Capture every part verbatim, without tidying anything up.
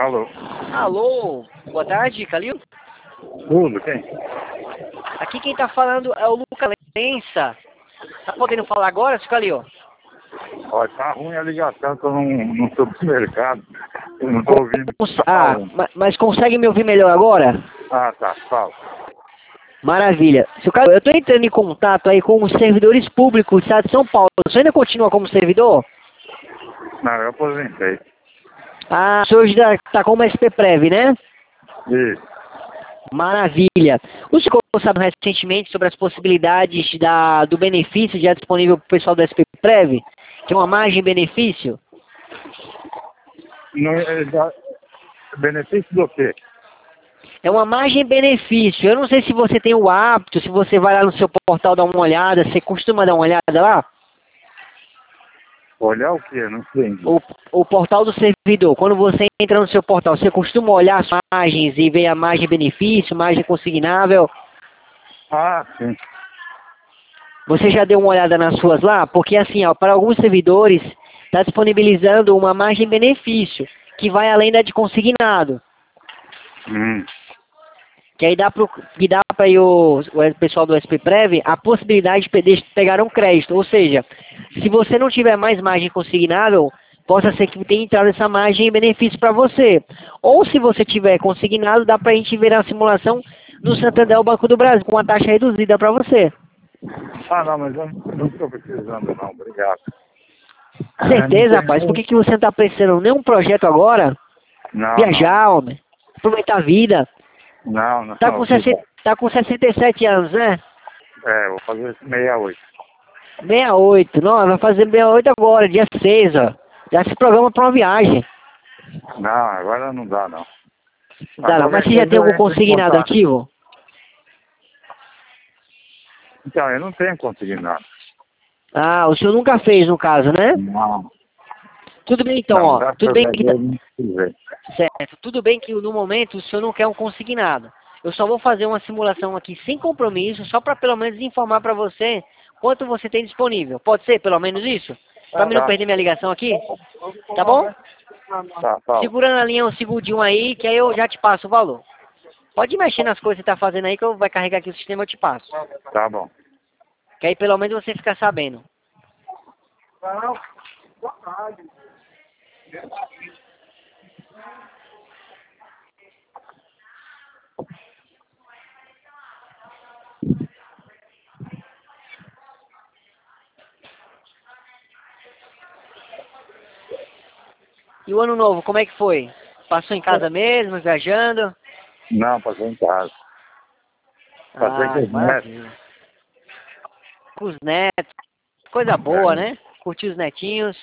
Alô? Alô, boa tarde, Calil. Tudo, quem? Aqui quem tá falando é o Luca Lença. Tá podendo falar agora, seu Calil? Olha, tá ruim a ligação, tô num, num supermercado. Eu não tô ouvindo. Cons- Tá Ah, falando. ma- mas consegue me ouvir melhor agora? Ah, tá, fala. Maravilha. Seu Calil, eu tô entrando em contato aí com os servidores públicos do estado de São Paulo. Você ainda continua como servidor? Não, eu aposentei. Ah, o senhor já tá como S P Prev, né? Isso. Maravilha. O senhor sabe recentemente sobre as possibilidades da, do benefício já disponível para o pessoal do S P Prev? Que é uma margem-benefício? Não, é, já- benefício do quê? É uma margem-benefício. Eu não sei se você tem o hábito, se você vai lá no seu portal dar uma olhada, você costuma dar uma olhada lá? Olhar o quê? Não entendi. O, o portal do servidor. Quando você entra no seu portal, você costuma olhar as margens e ver a margem-benefício, margem consignável? Ah, sim. Você já deu uma olhada nas suas lá? Porque assim, ó, para alguns servidores está disponibilizando uma margem-benefício, que vai além da de consignado. Hum. Que aí dá para que dá para o, o pessoal do S P Prev a possibilidade de pe- de pegar um crédito. Ou seja, se você não tiver mais margem consignável, possa ser que tenha entrado essa margem em benefício para você. Ou se você tiver consignado, dá para a gente ver a simulação no Santander, o Banco do Brasil, com uma taxa reduzida para você. Ah, não, mas eu não estou precisando, não. Obrigado. Certeza, É, não rapaz. Por que, tem- que você não está precisando nenhum projeto agora? Não, Viajar, homem. Aproveitar a vida. não. Não, não. Tá com, sessenta, tá com sessenta e sete anos, né? É, vou fazer sessenta e oito. sessenta e oito. Não, vai fazer sessenta e oito agora, dia seis, ó. Já se programa pra uma viagem. Não, agora não dá, não. Dá não. Qualquer Mas você já coisa tem eu algum entro em consignado contato. ativo? Então, eu não tenho conseguido nada. Ah, o senhor nunca fez, no caso, né? Não. Tudo bem então, Não, ó. graças Tudo a bem que... Deus, não precisei. Certo. Tudo bem que no momento o senhor não quer um consignado. Eu só vou fazer uma simulação aqui sem compromisso, só para pelo menos informar para você quanto você tem disponível. Pode ser pelo menos isso? Para mim não Tá. perder minha ligação aqui? Tá bom? Tá, fala. Segurando a linha um segundinho aí, que aí eu já te passo o valor. Pode mexer nas coisas que você tá fazendo aí, que eu vai carregar aqui o sistema e eu te passo. Tá bom. Que aí pelo menos você fica sabendo. E o ano novo, como é que foi? Passou em casa mesmo, viajando? Não, passei em casa. Passei com Ah, os netos. maravilha. Com os netos. Coisa boa, né? Curtir os netinhos.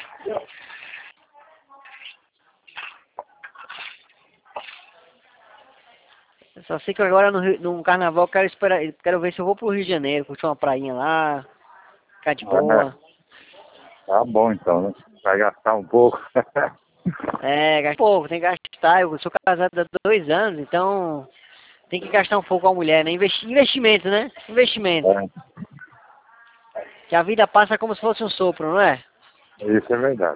Eu só sei que agora no, Rio- no carnaval eu quero esperar, quero ver se eu vou pro Rio de Janeiro, curtir uma prainha lá, ficar de boa. Tá bom, então, né? Vai gastar um pouco. É, gastar pouco, tem que gastar. Eu sou casado há dois anos, então tem que gastar um pouco com a mulher, né? Investi investimento, né? Investimento. É, Que a vida passa como se fosse um sopro, não é? isso é verdade.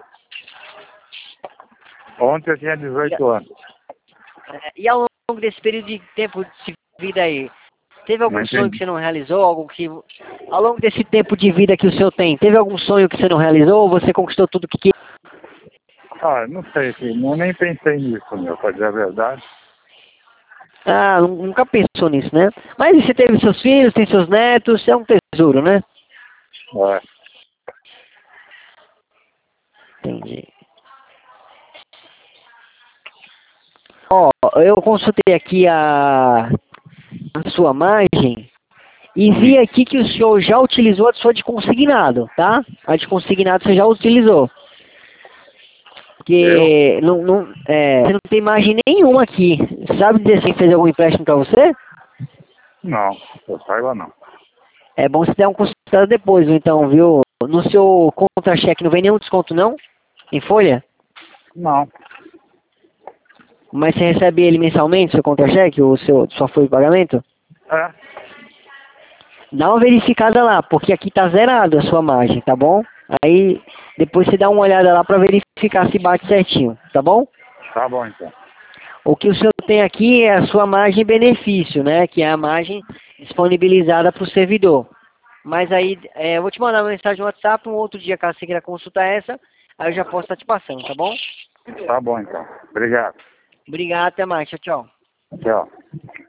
Ontem eu tinha dezoito anos. É, e ao longo desse período de tempo de vida aí, teve algum Não sonho entendi. que você não realizou? Algo que, ao longo desse tempo de vida que o senhor tem, teve algum sonho que você não realizou ou você conquistou tudo que queria? Ah, não sei, filho. Eu nem pensei nisso, meu, pra dizer a verdade. Ah, nu- nunca pensou nisso, né? Mas você teve seus filhos, tem seus netos, é um tesouro, né? É. Entendi. Ó, eu consultei aqui a, a sua margem e vi aqui que o senhor já utilizou a sua de consignado, tá? A de consignado você já utilizou. Porque não, não, é, você não tem margem nenhuma aqui. Sabe dizer se fez algum empréstimo pra você? Não, eu saiba não. É bom você dar um consultado depois, então, viu? No seu contra-cheque não vem nenhum desconto, não? Em folha? Não. Mas você recebe ele mensalmente, seu contra-cheque, o seu, sua folha de pagamento? É. Dá uma verificada lá, porque aqui tá zerado a sua margem, tá bom? Aí depois você dá uma olhada lá pra verificar se bate certinho, tá bom? Tá bom, então. O que o senhor tem aqui é a sua margem benefício, né? Que é a margem disponibilizada para o servidor. Mas aí, é, eu vou te mandar uma mensagem no WhatsApp, um outro dia, caso você queira consultar essa, aí eu já posso estar te passando, tá bom? Tá bom, então. Obrigado. Obrigado, até mais, tchau, tchau. Tchau.